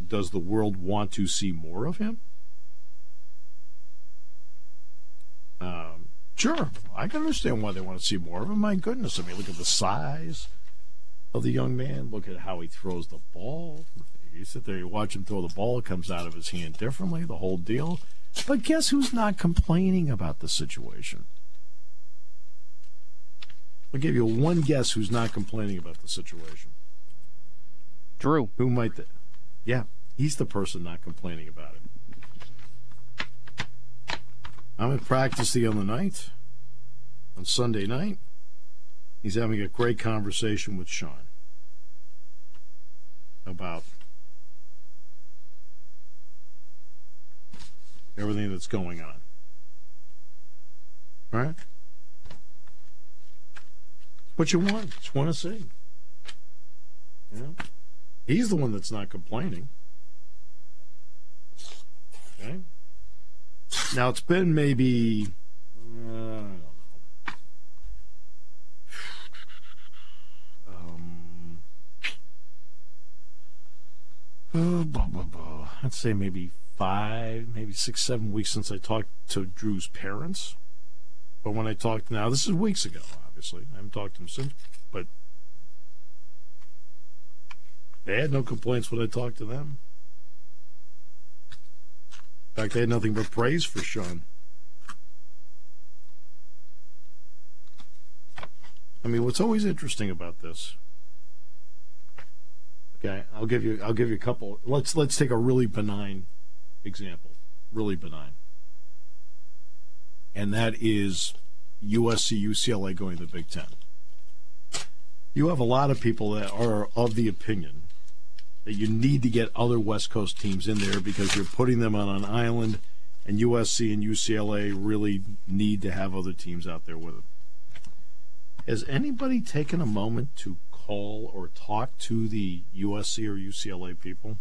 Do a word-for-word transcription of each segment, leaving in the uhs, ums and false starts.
does the world want to see more of him? Um, sure, I can understand why they want to see more of him. My goodness, I mean, look at the size of the young man. Look at how he throws the ball. You sit there, you watch him throw the ball, it comes out of his hand differently, the whole deal. But guess who's not complaining about the situation? I'll give you one guess who's not complaining about the situation. Drew. Who might? Th- yeah, he's the person not complaining about it. I'm at practice the other night, on Sunday night. He's having a great conversation with Sean about everything that's going on. All right? What you want. Just want to see. Yeah. He's the one that's not complaining. Okay? Now, it's been maybe, uh, I don't know. Um, oh, blah, blah, blah. I'd say maybe five, maybe six, seven weeks since I talked to Drew's parents. But when I talked now, this is weeks ago, obviously. I haven't talked to him since, but they had no complaints when I talked to them. In fact, they had nothing but praise for Sean. I mean, what's always interesting about this? Okay, I'll give you. I'll give you a couple. Let's let's take a really benign example. Really benign, and that is U S C, U C L A going to the Big Ten. You have a lot of people that are of the opinion that you need to get other West Coast teams in there because you're putting them on an island, and U S C and U C L A really need to have other teams out there with them. Has anybody taken a moment to call or talk to the U S C or U C L A people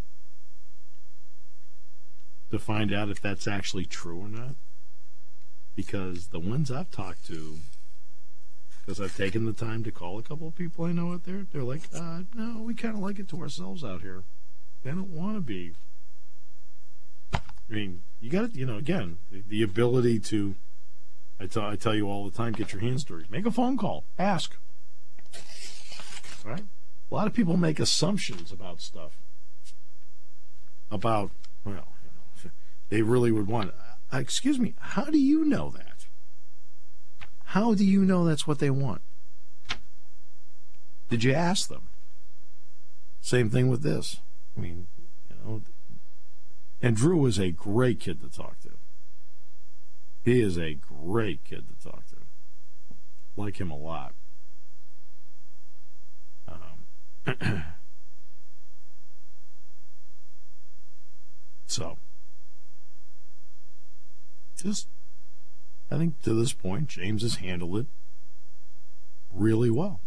to find out if that's actually true or not? Because the ones I've talked to, because I've taken the time to call a couple of people I know out there, they're like, uh, no, we kind of like it to ourselves out here. They don't want to be. I mean, you got to, you know, again, the, the ability to, I tell, I tell you all the time, get your hands dirty. Make a phone call. Ask. Right? A lot of people make assumptions about stuff. About, well, you know, they really would want it. Uh, excuse me, how do you know that? How do you know that's what they want? Did you ask them? Same thing with this. I mean, you know, and Drew is a great kid to talk to. He is a great kid to talk to. Like him a lot. Um, so, just, I think to this point, James has handled it really well.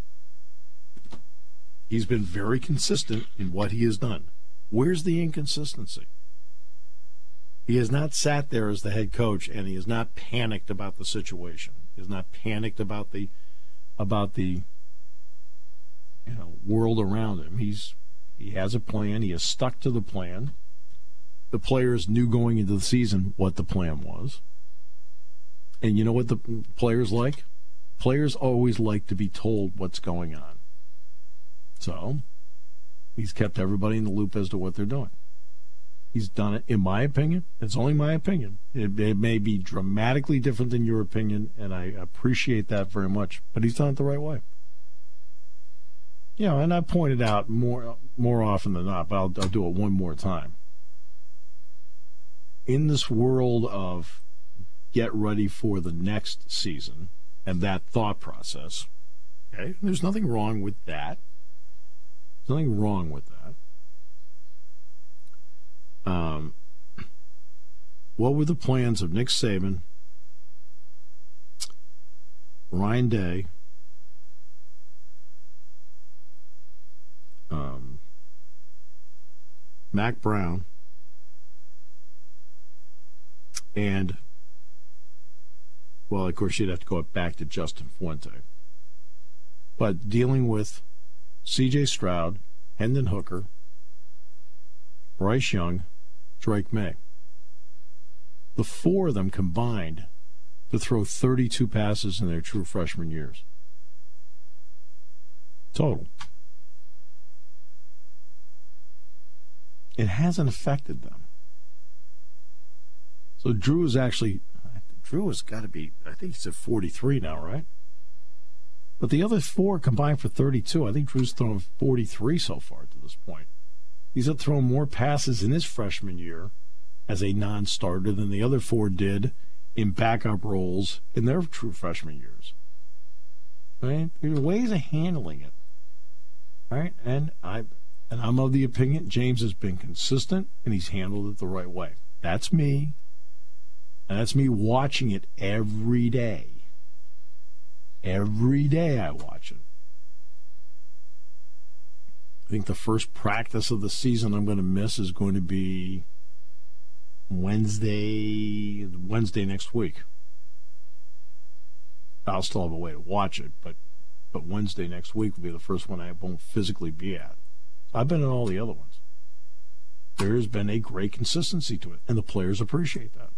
He's been very consistent in what he has done. Where's the inconsistency? He has not sat there as the head coach, and he has not panicked about the situation. He has not panicked about the about the you know world around him. He's he has a plan. He has stuck to the plan. The players knew going into the season what the plan was. And you know what the players like? Players always like to be told what's going on. So he's kept everybody in the loop as to what they're doing. He's done it, in my opinion. It's only my opinion. It, it may be dramatically different than your opinion, and I appreciate that very much. But he's done it the right way. You know, and I pointed out more more often than not, but I'll, I'll do it one more time. In this world of get ready for the next season and that thought process, okay, there's nothing wrong with that. There's nothing wrong with that. Um, what were the plans of Nick Saban, Ryan Day, um, Mac Brown, and, well, of course, you'd have to go back to Justin Fuente. But dealing with C J Stroud, Hendon Hooker, Bryce Young, Drake May. The four of them combined to throw thirty-two passes in their true freshman years. Total. It hasn't affected them. So Drew is actually, Drew has got to be, I think he's at forty-three now, right? But the other four combined for thirty-two. I think Drew's thrown forty-three so far to this point. He's had thrown more passes in his freshman year as a non-starter than the other four did in backup roles in their true freshman years. Right? There are ways of handling it. Right? And I and I'm of the opinion James has been consistent and he's handled it the right way. That's me. And that's me watching it every day. Every day I watch it. I think the first practice of the season I'm going to miss is going to be Wednesday, Wednesday next week. I'll still have a way to watch it, but but Wednesday next week will be the first one I won't physically be at. So I've been in all the other ones. There has been a great consistency to it, and the players appreciate that.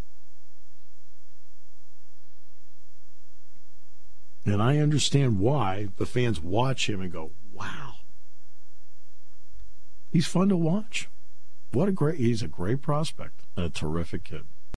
And I understand why the fans watch him and go, wow. He's fun to watch. What a great, he's a great prospect and a terrific kid.